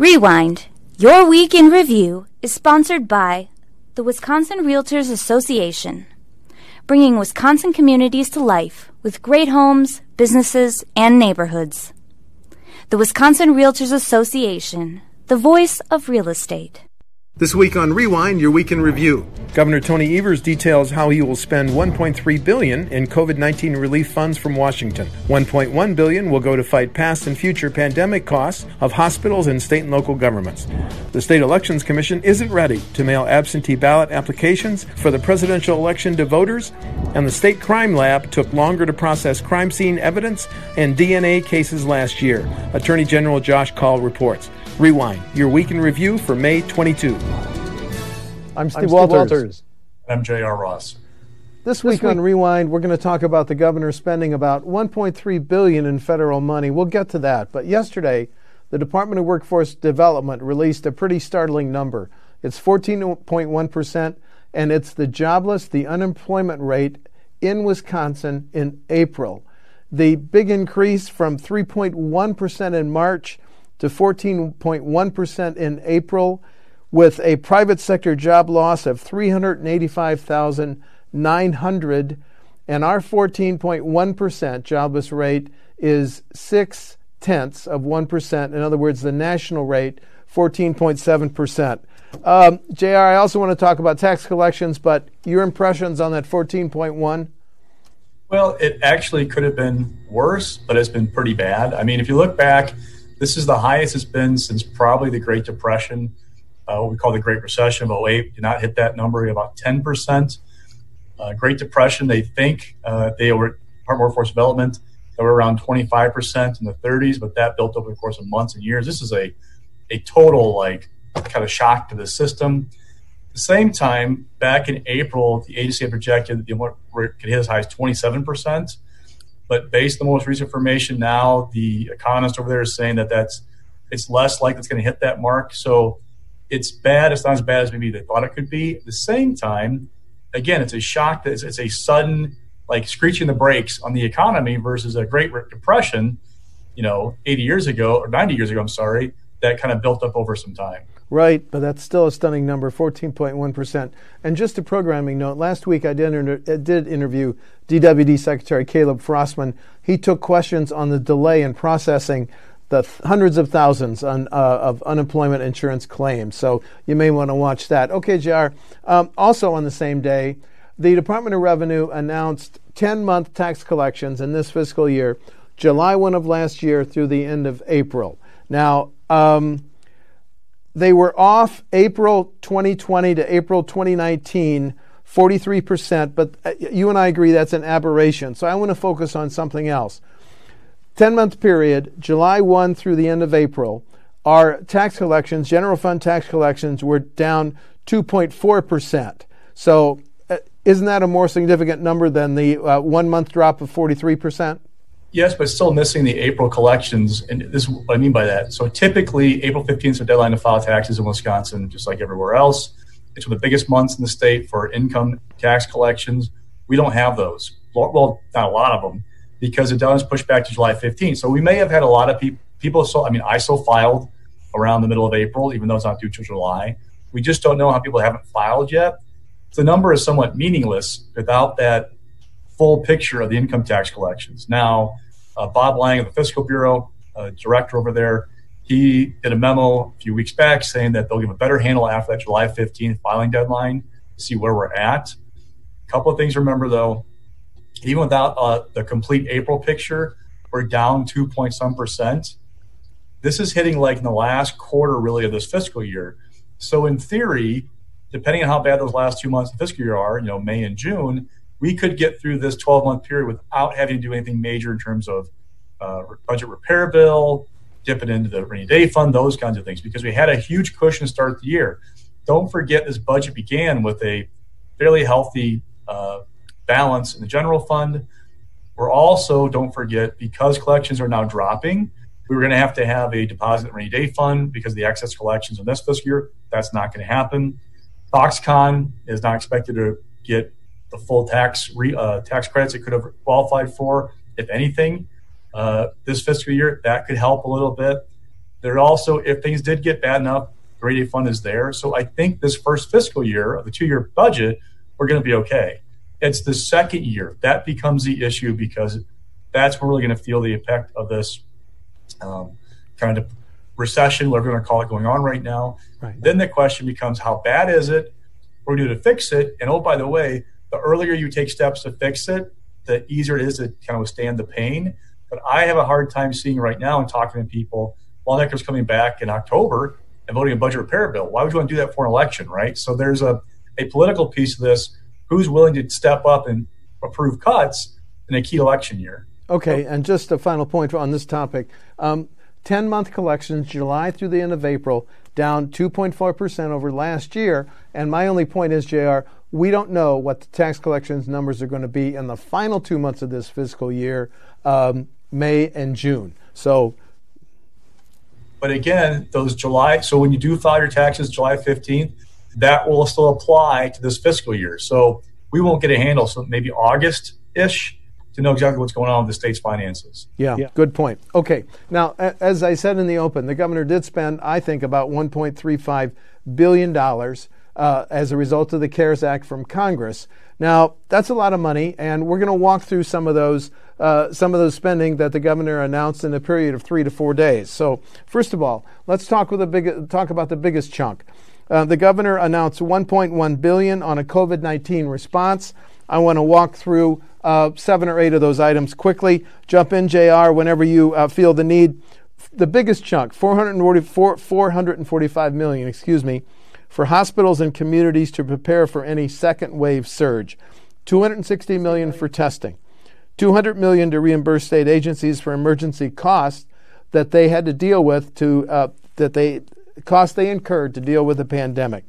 Rewind, Your Week in Review, is sponsored by the Wisconsin Realtors Association, bringing Wisconsin communities to life with great homes, businesses, and neighborhoods. The Wisconsin Realtors Association, the voice of real estate. This week on Rewind, Your Week in Review. Governor Tony Evers details how he will spend $1.3 billion in COVID-19 relief funds from Washington. $1.1 billion will go to fight past and future pandemic costs of hospitals and state and local governments. The State Elections Commission isn't ready to mail absentee ballot applications for the presidential election to voters, and the State Crime Lab took longer to process crime scene evidence and DNA cases last year. Attorney General Josh Kaul reports. Rewind, Your Week in Review for May 22. I'm Steve Walters. I'm J.R. Ross. This week on Rewind, we're going to talk about the governor spending about $1.3 billion in federal money. We'll get to that. But yesterday, the Department of Workforce Development released a pretty startling number. It's 14.1%, and it's the unemployment rate in Wisconsin in April. The big increase from 3.1% in March to 14.1% in April, with a private sector job loss of 385,900, and our 14.1% jobless rate is 0.6%. In other words, the national rate, 14.7%. JR, I also want to talk about tax collections, but your impressions on that 14.1? Well, it actually could have been worse, but it's been pretty bad. I mean, if you look back, this is the highest it's been since probably the Great Depression, what we call the Great Recession of 2008. Did not hit that number, about 10%. Great Depression, they think they were Department of Workforce Development, they were around 25% in the 30s, but that built over the course of months and years. This is a total kind of shock to the system. At the same time, back in April, the agency had projected that the employment rate could hit as high as 27%. But based on the most recent information now, the economist over there is saying that it's less likely it's going to hit that mark. So it's bad. It's not as bad as maybe they thought it could be. At the same time, again, it's a shock. That it's a sudden, screeching the brakes on the economy versus a Great Depression, 80 years ago, or 90 years ago, that kind of built up over some time. Right, but that's still a stunning number, 14.1%. And just a programming note, last week I did interview DWD Secretary Caleb Frostman. He took questions on the delay in processing the hundreds of thousands of unemployment insurance claims. So you may want to watch that. Okay, JR. Also on the same day, the Department of Revenue announced 10-month tax collections in this fiscal year, July 1 of last year through the end of April. Now, they were off April 2020 to April 2019, 43%, but you and I agree that's an aberration. So I want to focus on something else. 10-month period, July 1 through the end of April, our tax collections, general fund tax collections, were down 2.4%. So isn't that a more significant number than the 1 month drop of 43%? Yes, but still missing the April collections. And this is what I mean by that. So typically, April 15th is the deadline to file taxes in Wisconsin, just like everywhere else. It's one of the biggest months in the state for income tax collections. We don't have those. Well, not a lot of them, because the deadline is pushed back to July 15th. So we may have had a lot of people. I still filed around the middle of April, even though it's not due till July. We just don't know how people haven't filed yet. The number is somewhat meaningless without that full picture of the income tax collections. Now, Bob Lang of the Fiscal Bureau, director over there, he did a memo a few weeks back saying that they'll give a better handle after that July 15th filing deadline to see where we're at. A couple of things to remember, though. Even without the complete April picture, we're down 2.some%. This is hitting in the last quarter, really, of this fiscal year. So in theory, depending on how bad those last 2 months of the fiscal year are, May and June, we could get through this 12-month period without having to do anything major in terms of budget repair bill, dip it into the rainy day fund, those kinds of things, because we had a huge cushion to start the year. Don't forget this budget began with a fairly healthy balance in the general fund. We're also, don't forget, because collections are now dropping, we were going to have a deposit in the rainy day fund because of the excess collections in this fiscal year. That's not going to happen. Foxconn is not expected to get the full tax credits it could have qualified for, if anything, this fiscal year. That could help a little bit. They're also, if things did get bad enough, the rainy day fund is there. So I think this first fiscal year of the 2-year budget, we're going to be okay. It's the second year that becomes the issue, because that's when we're really going to feel the effect of this kind of recession, whatever we're going to call it, going on right now. Right. Then the question becomes, how bad is it? What do we do to fix it? And oh, by the way, the earlier you take steps to fix it, the easier it is to kind of withstand the pain. But I have a hard time seeing right now and talking to people, lawmakers coming back in October and voting a budget repair bill. Why would you want to do that for an election, right? So there's a political piece of this. Who's willing to step up and approve cuts in a key election year? Okay, and just a final point on this topic. 10-month collections, July through the end of April, down 2.4% over last year. And my only point is, JR, we don't know what the tax collections numbers are going to be in the final 2 months of this fiscal year, May and June. So, but again, those July, so when you do file your taxes July 15th, that will still apply to this fiscal year. So we won't get a handle, so maybe August-ish, to know exactly what's going on with the state's finances. Yeah, good point. Okay, now, as I said in the open, the governor did spend, I think, about $1.35 billion as a result of the CARES Act from Congress. Now, that's a lot of money, and we're going to walk through some of those spending that the governor announced in a period of 3 to 4 days. So, first of all, let's talk about the biggest chunk. The governor announced $1.1 billion on a COVID-19 response. I want to walk through 7 or 8 of those items quickly. Jump in, JR, whenever you feel the need. The biggest chunk, $445 million, for hospitals and communities to prepare for any second wave surge. $260 million for testing. $200 million to reimburse state agencies for emergency costs that they had to deal with costs they incurred to deal with the pandemic.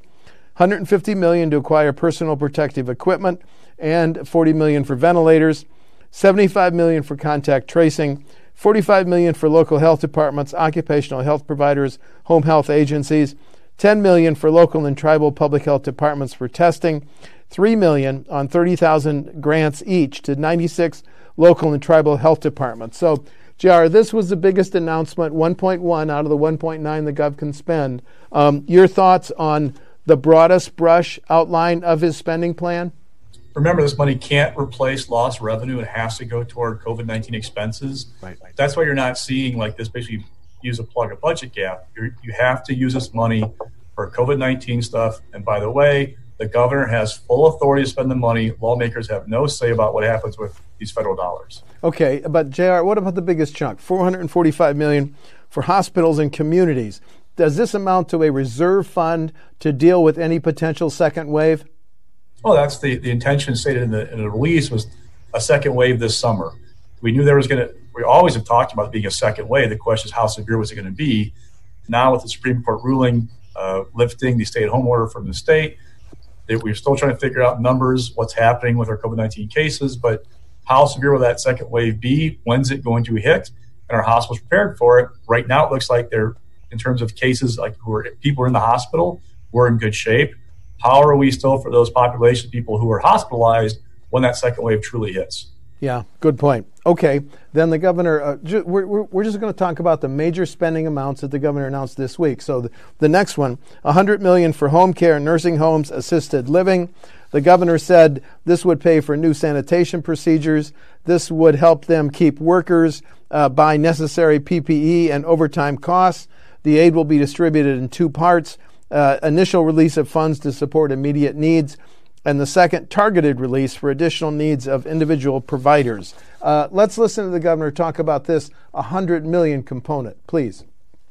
$150 million to acquire personal protective equipment and $40 million for ventilators, $75 million for contact tracing, $45 million for local health departments, occupational health providers, home health agencies, $10 million for local and tribal public health departments for testing, $3 million on 30,000 grants each to 96 local and tribal health departments. So, JR, this was the biggest announcement, 1.1 out of the 1.9 the Gov can spend. Your thoughts on the broadest brush outline of his spending plan? Remember, this money can't replace lost revenue. It has to go toward COVID-19 expenses. Right. That's why you're not seeing like this basically use a plug a budget gap. You have to use this money for COVID-19 stuff. And by the way, the governor has full authority to spend the money. Lawmakers have no say about what happens with these federal dollars. Okay, but JR, what about the biggest chunk? $445 million for hospitals and communities. Does this amount to a reserve fund to deal with any potential second wave? Well, that's the intention stated in the release was a second wave this summer. We knew there was we always have talked about it being a second wave. The question is, how severe was it going to be? Now with the Supreme Court ruling lifting the stay-at-home order from the state, we're still trying to figure out numbers, what's happening with our COVID-19 cases, but how severe will that second wave be? When's it going to hit? And our hospitals prepared for it. Right now, it looks like they're, in terms of cases like people who are in the hospital, we're in good shape. How are we still for those population people who are hospitalized when that second wave truly hits? Yeah, good point. Okay, then the governor, we're just going to talk about the major spending amounts that the governor announced this week. So the next one, $100 million for home care, nursing homes, assisted living. The governor said this would pay for new sanitation procedures. This would help them keep workers, buy necessary PPE and overtime costs. The aid will be distributed in 2 parts. Initial release of funds to support immediate needs, and the second, targeted release for additional needs of individual providers. Let's listen to the governor talk about this $100 million component, please.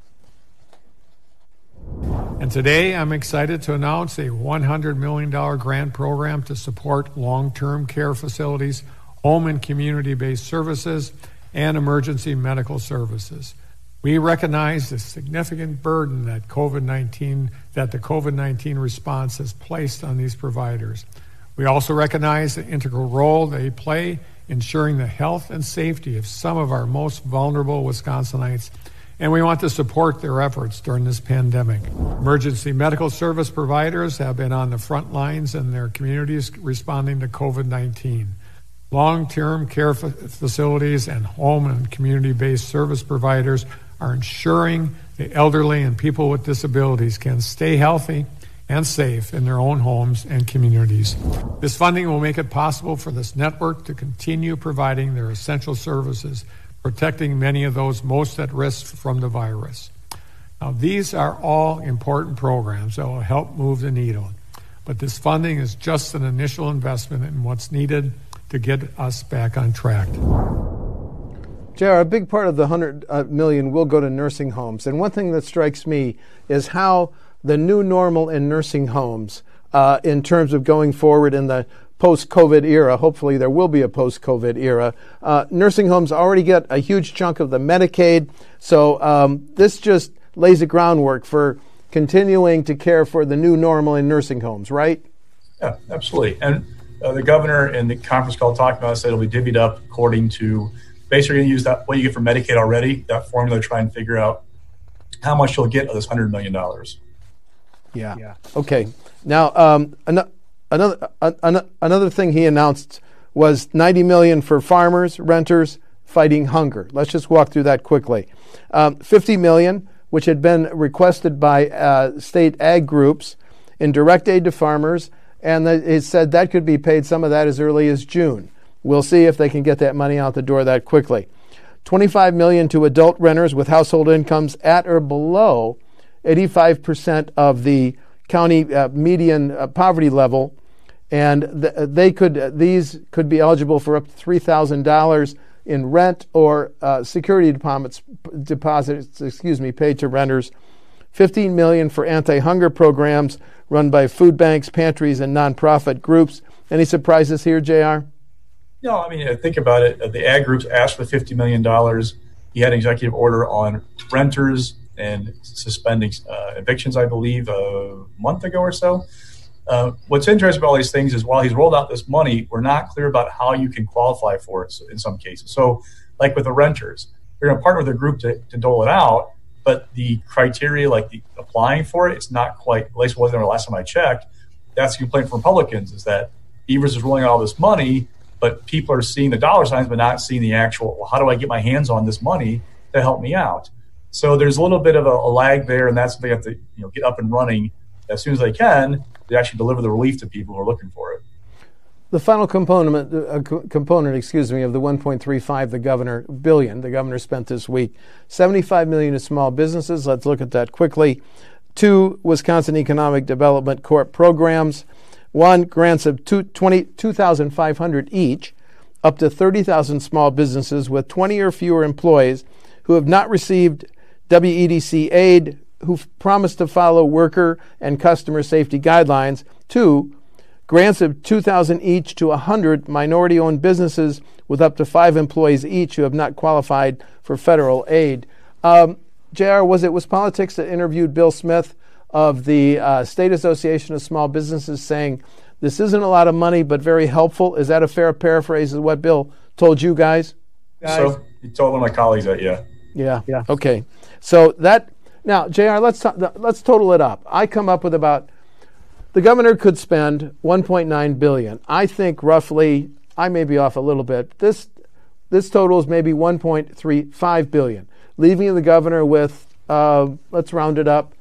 And today I'm excited to announce a $100 million grant program to support long-term care facilities, home and community-based services, and emergency medical services. We recognize the significant burden that the COVID-19 response has placed on these providers. We also recognize the integral role they play ensuring the health and safety of some of our most vulnerable Wisconsinites, and we want to support their efforts during this pandemic. Emergency medical service providers have been on the front lines in their communities responding to COVID-19. Long-term care facilities and home and community-based service providers are ensuring the elderly and people with disabilities can stay healthy and safe in their own homes and communities. This funding will make it possible for this network to continue providing their essential services, protecting many of those most at risk from the virus. Now, these are all important programs that will help move the needle, but this funding is just an initial investment in what's needed to get us back on track. JR, a big part of the $100 million will go to nursing homes. And one thing that strikes me is how the new normal in nursing homes, in terms of going forward in the post-COVID era, hopefully there will be a post-COVID era, nursing homes already get a huge chunk of the Medicaid. So this just lays the groundwork for continuing to care for the new normal in nursing homes, right? Yeah, absolutely. And the governor in the conference call talked about said it'll be divvied up according to basically going to use that what you get from Medicaid already, that formula, to try and figure out how much you'll get of this $100 million. Yeah. Okay. Now, another thing he announced was $90 million for farmers, renters fighting hunger. Let's just walk through that quickly. $50 million, which had been requested by state ag groups in direct aid to farmers, and it said that could be paid, some of that as early as June. We'll see if they can get that money out the door that quickly. $25 million to adult renters with household incomes at or below 85% of the county median poverty level, and these could be eligible for up to $3,000 in rent or security deposits paid to renters. $15 million for anti-hunger programs run by food banks, pantries, and nonprofit groups. Any surprises here, JR? No, I mean, think about it. The ag groups asked for $50 million. He had an executive order on renters and suspending evictions, I believe, a month ago or so. What's interesting about all these things is while he's rolled out this money, we're not clear about how you can qualify for it in some cases. So like with the renters, you're going to partner with a group to dole it out, but the criteria, like the applying for it, it's not quite, at least it wasn't the last time I checked. That's the complaint from Republicans, is that Evers is rolling out all this money, but people are seeing the dollar signs but not seeing the actual, well, how do I get my hands on this money to help me out? So there's a little bit of a lag there, and that's what they have to get up and running as soon as they can to actually deliver the relief to people who are looking for it. The final component, of the 1.35 billion the governor spent this week, $75 million to small businesses. Let's look at that quickly. 2 Wisconsin Economic Development Corp programs. 1 grants of $2,500 each, up to 30,000 small businesses with 20 or fewer employees who have not received WEDC aid, who've promised to follow worker and customer safety guidelines. 2 grants of $2,000 each to 100 minority-owned businesses with up to 5 employees each who have not qualified for federal aid. JR, was Politics that interviewed Bill Smith of the State Association of Small Businesses saying, this isn't a lot of money but very helpful? Is that a fair paraphrase of what Bill told you guys? So he told one of my colleagues that, yeah. Yeah. Okay. So that, now, JR, let's total it up. I come up with about, the governor could spend $1.9 billion. I think roughly, I may be off a little bit, this totals maybe $1.35 billion, leaving the governor with, let's round it up,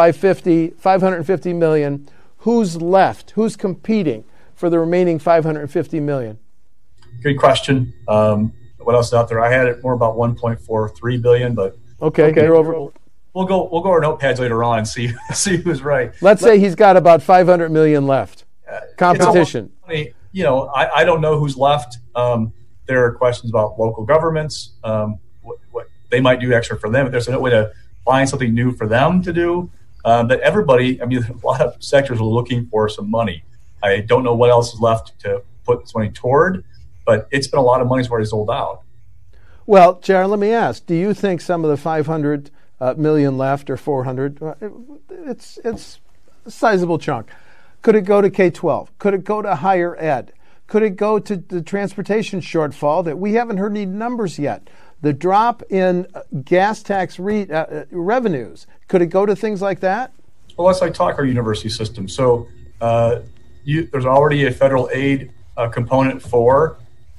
$550 million. Who's left? Who's competing for the remaining $550 million? Good question. What else is out there? I had it more about $1.43 billion, but okay. You're over. We'll go our notepads later on and see who's right. Let's say he's got about $500 million left. Competition. I don't know who's left. There are questions about local governments, what they might do extra for them. If there's no way to find something new for them to do, but everybody, a lot of sectors are looking for some money. I don't know what else is left to put this money toward, but it's been a lot of money's already sold out. Well, Jaron, let me ask, do you think some of the $500 million left, or 400, it's a sizable chunk. Could it go to K-12? Could it go to higher ed? Could it go to the transportation shortfall that we haven't heard any numbers yet? The drop in gas tax revenues, could it go to things like that? Well, let's talk our university system. So there's already a federal aid component for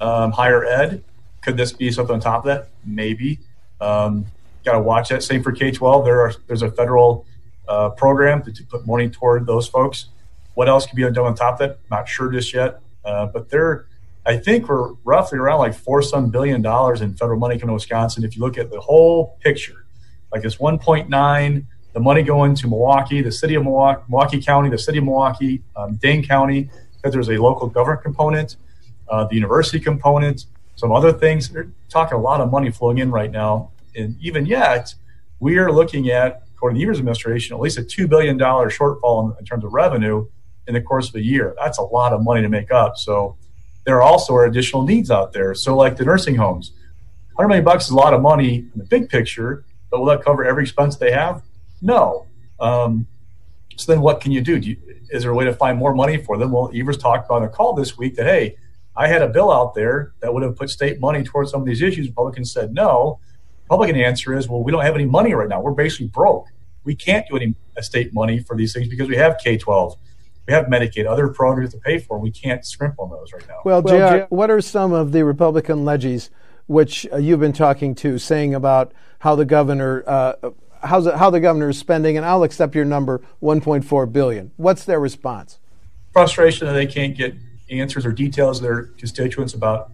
higher ed. Could this be something on top of that? Maybe. Got to watch that. Same for K-12. There's a federal program to put money toward those folks. What else could be done on top of that? Not sure just yet. But I think we're roughly around like $4 billion in federal money coming to Wisconsin. If you look at the whole picture, like it's 1.9, the money going to Milwaukee, the city of Milwaukee County, the city of Milwaukee, Dane County, because there's a local government component, the university component, some other things. They're talking a lot of money flowing in right now. And even yet, we are looking at, according to the Evers administration, at least a $2 billion shortfall in terms of revenue in the course of a year. That's a lot of money to make up. So there also are additional needs out there. So like the nursing homes, $100 million is a lot of money in the big picture, but will that cover every expense they have? No. So then what can you do? Is there a way to find more money for them? Well, Evers talked about on a call this week that, hey, I had a bill out there that would have put state money towards some of these issues. Republicans said no. Republican answer is, well, we don't have any money right now. We're basically broke. We can't do any state money for these things because we have K-12. We have Medicaid, other programs to pay for, and we can't scrimp on those right now. Well, JR, what are some of the Republican legies which you've been talking to saying about how the governor how the governor is spending? And I'll accept your number, $1.4 billion. What's their response? Frustration that they can't get answers or details of their constituents about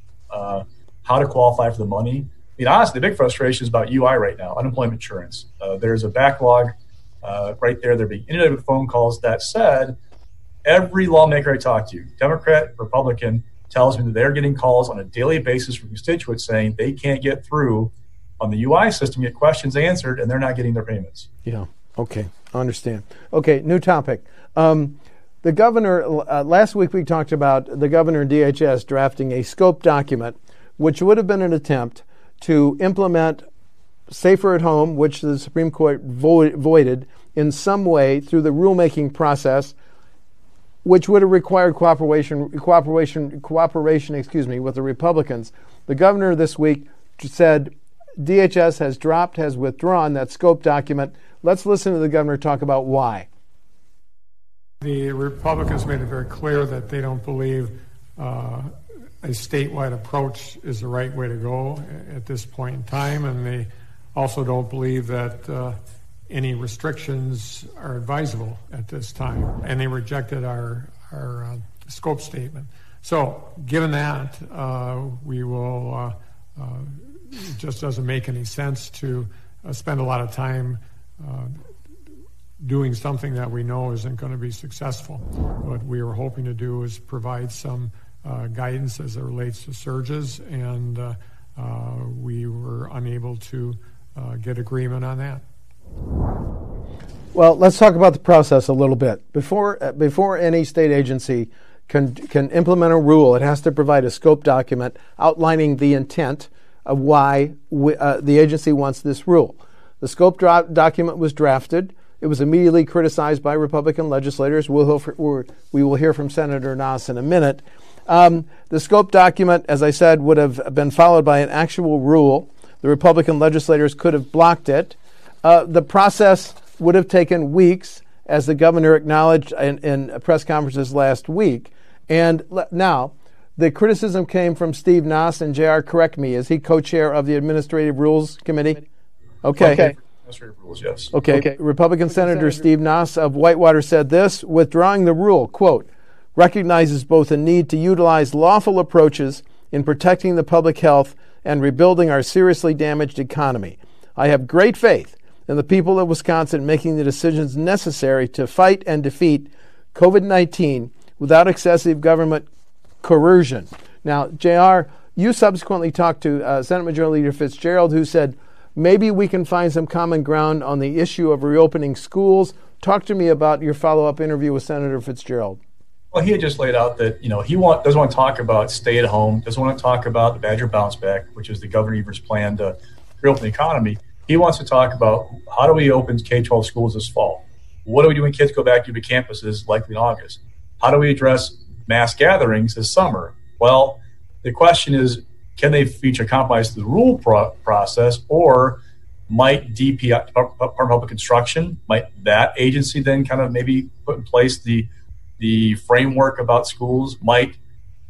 how to qualify for the money. I mean, honestly, the big frustration is about UI right now, unemployment insurance. There's a backlog right there. They're being inundated with phone calls. That said, every lawmaker I talk to, Democrat, Republican, tells me that they're getting calls on a daily basis from constituents saying they can't get through on the UI system, get questions answered, and they're not getting their payments. Yeah, okay, I understand. Okay, new topic. The governor, last week we talked about the governor and DHS drafting a scope document, which would have been an attempt to implement Safer at Home, which the Supreme Court voided in some way through the rulemaking process, which would have required cooperation, with the Republicans. The governor this week said DHS has withdrawn that scope document. Let's listen to the governor talk about why. The Republicans made it very clear that they don't believe a statewide approach is the right way to go at this point in time, and they also don't believe that any restrictions are advisable at this time, and they rejected our scope statement. So given that, we will, it just doesn't make any sense to spend a lot of time doing something that we know isn't going to be successful. What we were hoping to do is provide some guidance as it relates to surges, and we were unable to get agreement on that. Well, let's talk about the process a little bit. Before any state agency can implement a rule, it has to provide a scope document outlining the intent of why the agency wants this rule. The scope document was drafted. It was immediately criticized by Republican legislators. We will hear from Senator Nass in a minute. The scope document, as I said, would have been followed by an actual rule. The Republican legislators could have blocked it. The process would have taken weeks, as the governor acknowledged in press conferences last week. And now, the criticism came from Steve Nass, and JR, correct me, is he co-chair of the Administrative Rules Committee? Okay. Administrative rules, yes. Okay. Republican Senator Steve Nass of Whitewater said this: withdrawing the rule, quote, recognizes both a need to utilize lawful approaches in protecting the public health and rebuilding our seriously damaged economy. I have great faith in the people of Wisconsin making the decisions necessary to fight and defeat COVID-19 without excessive government coercion. Now, JR, you subsequently talked to Senate Majority Leader Fitzgerald, who said, maybe we can find some common ground on the issue of reopening schools. Talk to me about your follow-up interview with Senator Fitzgerald. Well, he had just laid out that, he doesn't want to talk about stay at home, doesn't want to talk about the Badger bounce back, which is the Governor Evers' plan to reopen the economy. He wants to talk about how do we open K-12 schools this fall? What do we do when kids go back to the campuses likely in August? How do we address mass gatherings this summer? Well, the question is, can they feature compromise to the rule process, or might DP, Department of Public Construction, might that agency then kind of maybe put in place the framework about schools? Might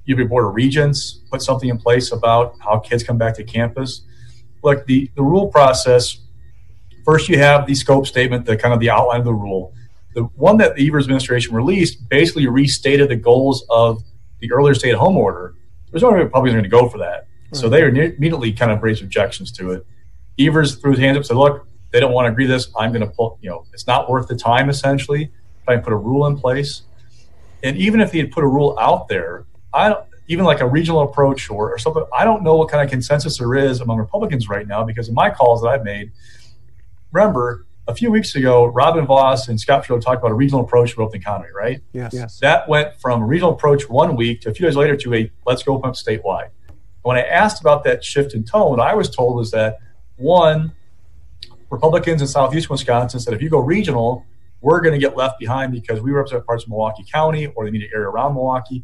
your Board of Regents put something in place about how kids come back to campus. Look, the rule process, first you have the scope statement, the kind of the outline of the rule. The one that the Evers administration released basically restated the goals of the earlier stay-at-home order. There's no way Republicans are going to go for that. Right. So they immediately kind of raised objections to it. Evers threw his hands up and said, look, they don't want to agree to this. I'm going to pull, it's not worth the time, essentially, if I put a rule in place. And even if he had put a rule out there, even like a regional approach or something, I don't know what kind of consensus there is among Republicans right now, because in my calls that I've made, remember, a few weeks ago, Robin Voss and Scott Trudeau talked about a regional approach to open economy, right? Yes. That went from a regional approach 1 week to a few days later to a let's go open up statewide. When I asked about that shift in tone, what I was told was that, one, Republicans in Southeast Wisconsin said if you go regional, we're going to get left behind because we represent parts of Milwaukee County or the immediate area around Milwaukee.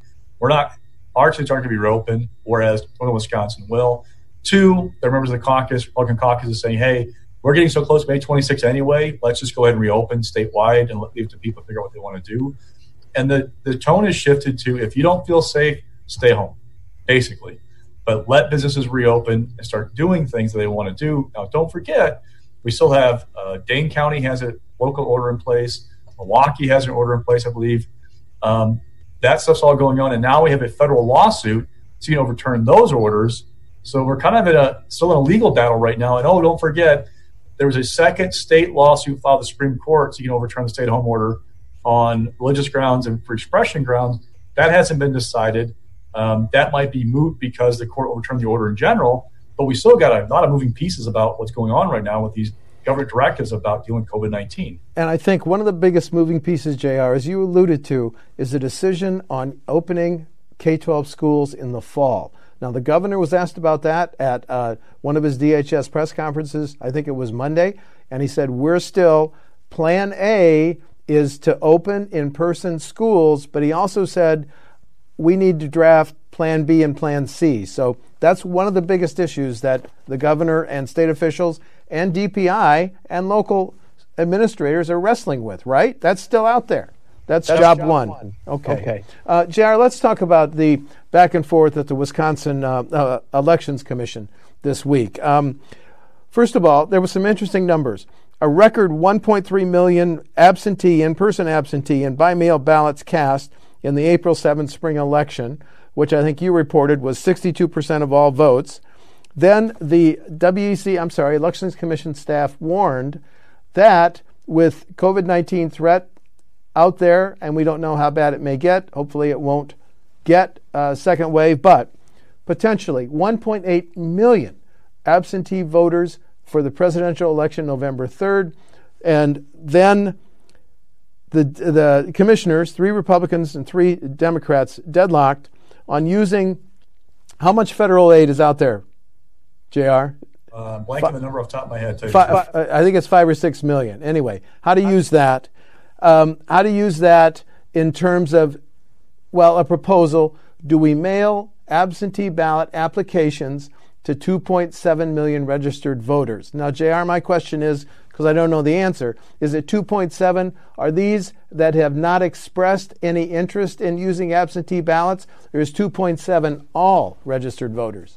Our states aren't going to be reopened, whereas Northern Wisconsin will. Two, the members of the caucus, Republican caucus, is saying, hey, we're getting so close to May 26th anyway, let's just go ahead and reopen statewide and leave it to people to figure out what they want to do. And the tone has shifted to, if you don't feel safe, stay home, basically. But let businesses reopen and start doing things that they want to do. Now, don't forget, we still have Dane County has a local order in place. Milwaukee has an order in place, I believe. That stuff's all going on. And now we have a federal lawsuit to overturn those orders. So we're kind of still in a legal battle right now. And don't forget, there was a second state lawsuit filed with the Supreme Court so you can overturn the stay-at-home order on religious grounds and free expression grounds. That hasn't been decided. That might be moot because the court overturned the order in general, but we still got a lot of moving pieces about what's going on right now with these government directives about dealing with COVID-19. And I think one of the biggest moving pieces, JR, as you alluded to, is the decision on opening K-12 schools in the fall. Now, the governor was asked about that at one of his DHS press conferences, I think it was Monday, and he said, Plan A is to open in-person schools, but he also said, we need to draft Plan B and Plan C. So that's one of the biggest issues that the governor and state officials and DPI and local administrators are wrestling with, right? That's still out there. That's job one. Okay. JR, let's talk about the back and forth at the Wisconsin Elections Commission this week. First of all, there were some interesting numbers. A record 1.3 million in-person absentee and by-mail ballots cast in the April 7th spring election, which I think you reported was 62% of all votes. Then the Elections Commission staff warned that with COVID-19 threat out there, and we don't know how bad it may get. Hopefully it won't get a second wave, but potentially 1.8 million absentee voters for the presidential election November 3rd. And then the commissioners, 3 Republicans and 3 Democrats, deadlocked on using how much federal aid is out there, JR? Blanking the number off the top of my head. I think it's 5 or 6 million. Anyway, how to use that. How to use that in terms of, a proposal. Do we mail absentee ballot applications to 2.7 million registered voters? Now, JR, my question is, because I don't know the answer, is it 2.7? Are these that have not expressed any interest in using absentee ballots, or is 2.7 all registered voters?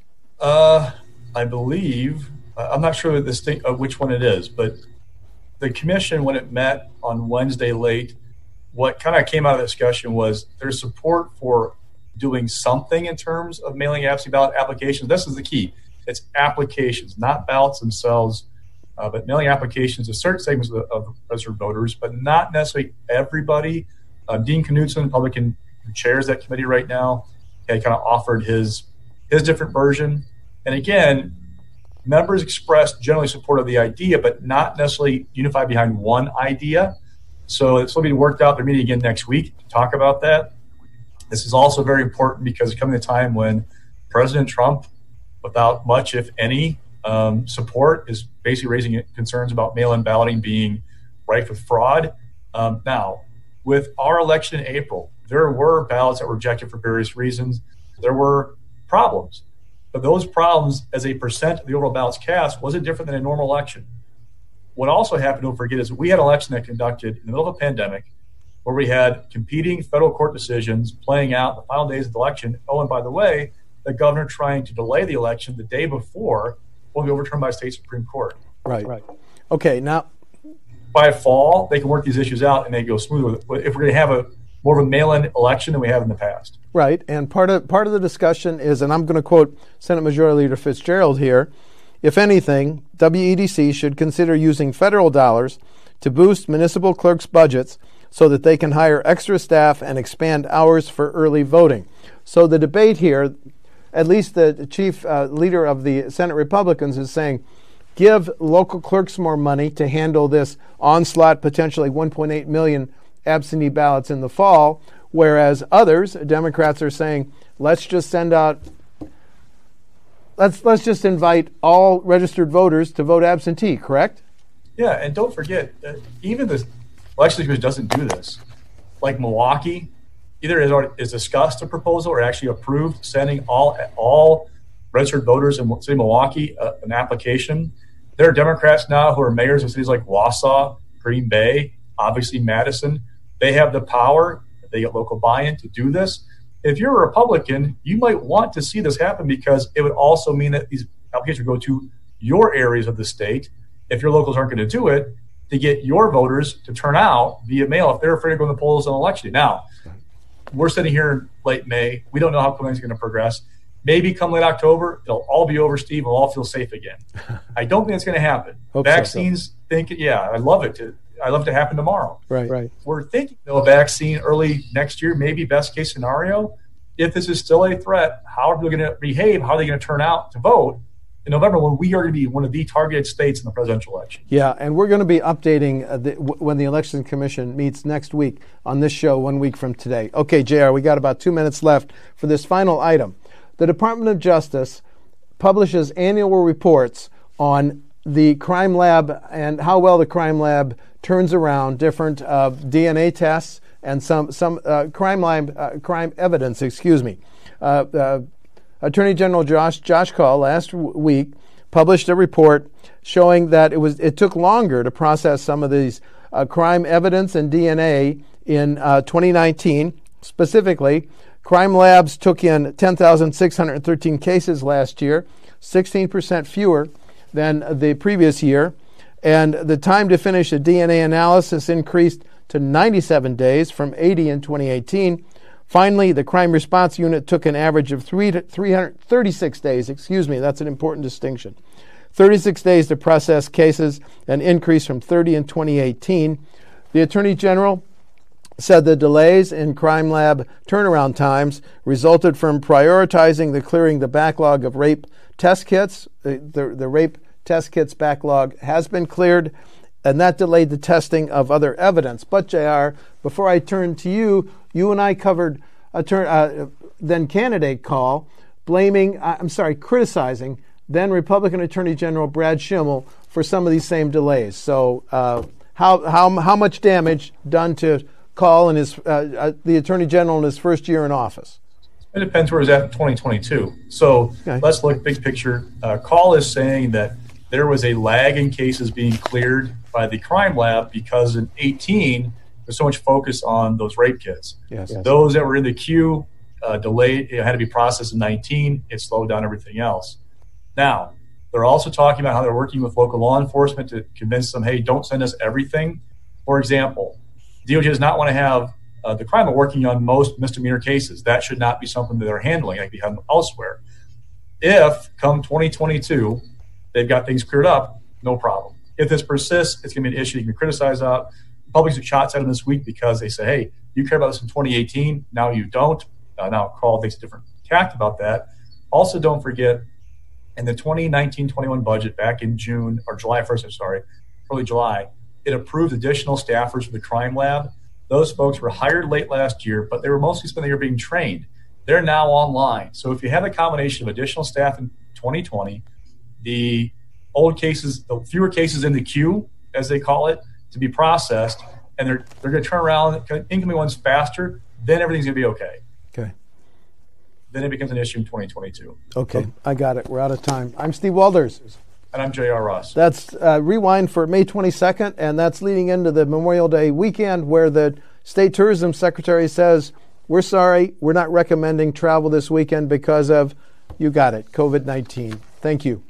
I believe, I'm not sure which one it is, but the commission, when it met on Wednesday late, what kind of came out of the discussion was there's support for doing something in terms of mailing absentee ballot applications. This is the key. It's applications, not ballots themselves, but mailing applications to certain segments of registered voters, but not necessarily everybody. Dean Knudsen, Republican, who chairs that committee right now, had kind of offered his different version. And again, members expressed generally support of the idea, but not necessarily unified behind one idea. So it's going to be worked out. They're meeting again next week to talk about that. This is also very important because it's coming a time when President Trump, without much, if any, support, is basically raising concerns about mail-in balloting being rife with fraud. Now, with our election in April, there were ballots that were rejected for various reasons. There were problems. But those problems, as a percent of the overall ballots cast, wasn't different than a normal election. What also happened, don't forget, is we had an election that conducted in the middle of a pandemic. where we had competing federal court decisions playing out the final days of the election. Oh, and by the way, the governor trying to delay the election the day before will be overturned by a state Supreme Court. Right. Okay, now by fall, they can work these issues out and they go smoothly if we're going to have more of a mail-in election than we have in the past. Right, and part of the discussion is, and I'm going to quote Senate Majority Leader Fitzgerald here, if anything, WEDC should consider using federal dollars to boost municipal clerks' budgets so that they can hire extra staff and expand hours for early voting. So the debate here, at least the chief leader of the Senate Republicans is saying, give local clerks more money to handle this onslaught, potentially 1.8 million absentee ballots in the fall, whereas others, Democrats, are saying, let's just invite all registered voters to vote absentee, correct? Yeah, and don't forget, even the election commission doesn't do this. Like Milwaukee, either is discussed a proposal or actually approved sending all registered voters in the city of Milwaukee an application. There are Democrats now who are mayors of cities like Wausau, Green Bay, obviously Madison. They have the power, if they get local buy-in, to do this. If you're a Republican, you might want to see this happen because it would also mean that these applications would go to your areas of the state, if your locals aren't going to do it, to get your voters to turn out via mail if they're afraid to go to the polls on election day. Now, we're sitting here in late May. We don't know how COVID-19 is going to progress. Maybe come late October, it'll all be over, Steve. We'll all feel safe again. I don't think it's going to happen. Vaccines, I love it. I love it to happen tomorrow. Right. We're thinking, though, a vaccine early next year, maybe best case scenario. If this is still a threat, how are people going to behave? How are they going to turn out to vote in November when we are going to be one of the targeted states in the presidential election? Yeah, and we're going to be updating when the Election Commission meets next week on this show 1 week from today. Okay, JR, we got about 2 minutes left for this final item. The Department of Justice publishes annual reports on the crime lab and how well the crime lab turns around different DNA tests and some crime evidence. Attorney General Josh Kaul last week published a report showing that it took longer to process some of these crime evidence and DNA in 2019. Specifically, crime labs took in 10,613 cases last year, 16% fewer than the previous year, and the time to finish a DNA analysis increased to 97 days from 80 in 2018. Finally, the Crime Response Unit took an average of 336 days. That's an important distinction. 36 days to process cases, an increase from 30 in 2018. The Attorney General said the delays in crime lab turnaround times resulted from prioritizing clearing the backlog of rape test kits. The rape test kits backlog has been cleared, and that delayed the testing of other evidence. But, JR, before I turn to you, you and I covered then candidate Kaul criticizing then Republican Attorney General Brad Schimel for some of these same delays. So how much damage done to Kaul and the Attorney General in his first year in office? It depends where he's at in 2022. So Let's look big picture. Kaul is saying that there was a lag in cases being cleared by the crime lab because in 2018 there's so much focus on those rape kits. Yes. Those that were in the queue delayed. It had to be processed in 2019. It slowed down everything else. Now, they're also talking about how they're working with local law enforcement to convince them, hey, don't send us everything. For example, DOJ does not want to have the crime lab working on most misdemeanor cases. That should not be something that they're handling like they have elsewhere. If, come 2022, they've got things cleared up, no problem. If this persists, it's going to be an issue you can criticize out. Public took shots at them this week because they say, hey, you cared about this in 2018, now you don't. Now Kaul takes a different tact about that. Also, don't forget, in the 2019-21 budget back in early July, it approved additional staffers for the crime lab. Those folks were hired late last year, but they were mostly spent the year being trained. They're now online. So if you have a combination of additional staff in 2020, the old cases, the fewer cases in the queue, as they call it, to be processed, and they're going to turn around incoming ones faster, then everything's going to be okay. Okay. Then it becomes an issue in 2022. Okay, I got it. We're out of time. I'm Steve Walders. And I'm J.R. Ross. That's Rewind for May 22nd, and that's leading into the Memorial Day weekend where the State Tourism Secretary says, we're sorry, we're not recommending travel this weekend because of, you got it, COVID-19. Thank you.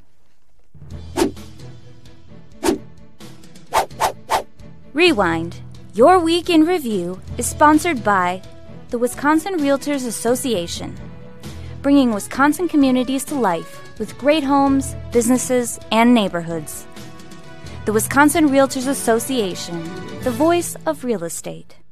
Rewind. Your Week in Review is sponsored by the Wisconsin Realtors Association, bringing Wisconsin communities to life with great homes, businesses, and neighborhoods. The Wisconsin Realtors Association, the voice of real estate.